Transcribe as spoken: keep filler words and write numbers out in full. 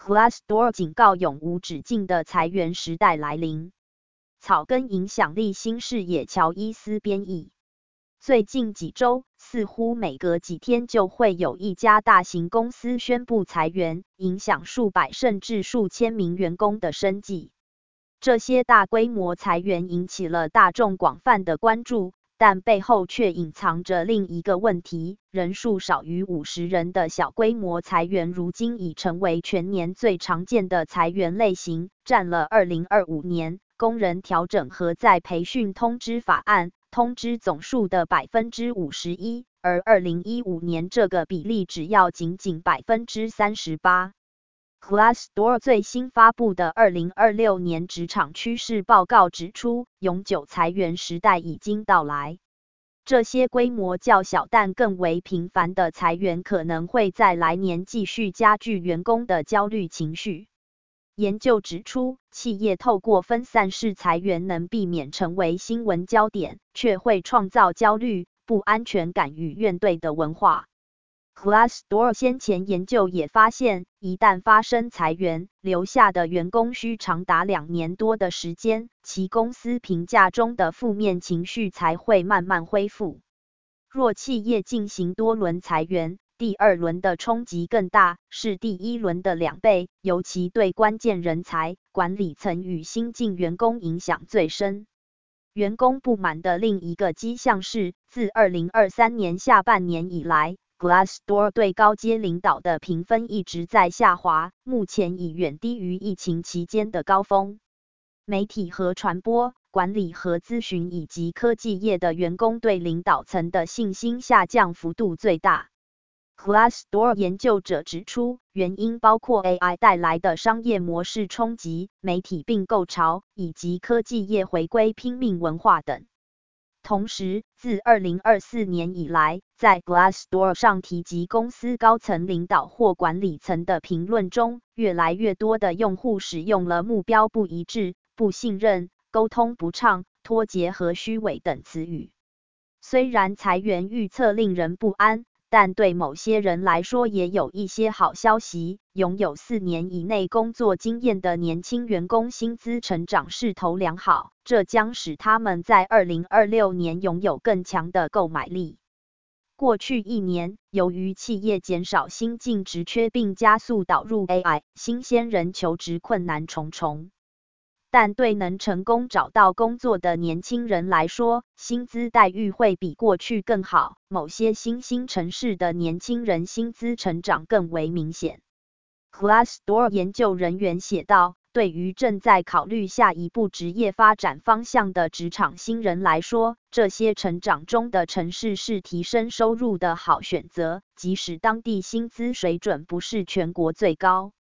Glassdoor 警告永无止境的裁员时代来临。草根影响力新视野乔伊斯编译。最近几周，似乎每隔几天就会有一家大型公司宣布裁员，影响数百甚至数千名员工的生计。这些大规模裁员引起了大众广泛的关注，但背后却隐藏着另一个问题：人数少于五十人的小规模裁员，如今已成为全年最常见的裁员类型，占了二零二五年工人调整和再培训通知法案通知总数的 百分之五十一， 而二零一五年这个比例只要仅仅 百分之三十八。Glassdoor 最新发布的二零二六年职场趋势报告指出，永久裁员时代已经到来。这些规模较小但更为频繁的裁员可能会在来年继续加剧员工的焦虑情绪。研究指出，企业透过分散式裁员能避免成为新闻焦点，却会创造焦虑、不安全感与怨怼的文化。Glassdoor 先前研究也发现，一旦发生裁员，留下的员工需长达两年多的时间，其公司评价中的负面情绪才会慢慢恢复。若企业进行多轮裁员，第二轮的冲击更大，是第一轮的两倍，尤其对关键人才、管理层与新进员工影响最深。员工不满的另一个迹象是，自二零二三年下半年以来， Glassdoor 对高阶领导的评分一直在下滑，目前已远低于疫情期间的高峰。媒体和传播、管理和咨询以及科技业的员工对领导层的信心下降幅度最大。Glassdoor 研究者指出，原因包括 A I 带来的商业模式冲击、媒体并购潮，以及科技业回归拼命文化等。同时，自二零二四年以来，在 Glassdoor 上提及公司高层领导或管理层的评论中，越来越多的用户使用了目标不一致、不信任、沟通不畅、脱节和虚伪等词语。虽然裁员预测令人不安，但对某些人来说也有一些好消息。拥有四年以内工作经验的年轻员工薪资成长势头良好，这将使他们在二零二六年拥有更强的购买力。过去一年，由于企业减少新进职缺并加速导入 A I， 新鲜人求职困难重重。但对能成功找到工作的年轻人来说，薪资待遇会比过去更好。某些新兴城市的年轻人薪资成长更为明显。Glassdoor 研究人员写道，对于正在考虑下一步职业发展方向的职场新人来说，这些成长中的城市是提升收入的好选择，即使当地薪资水准不是全国最高。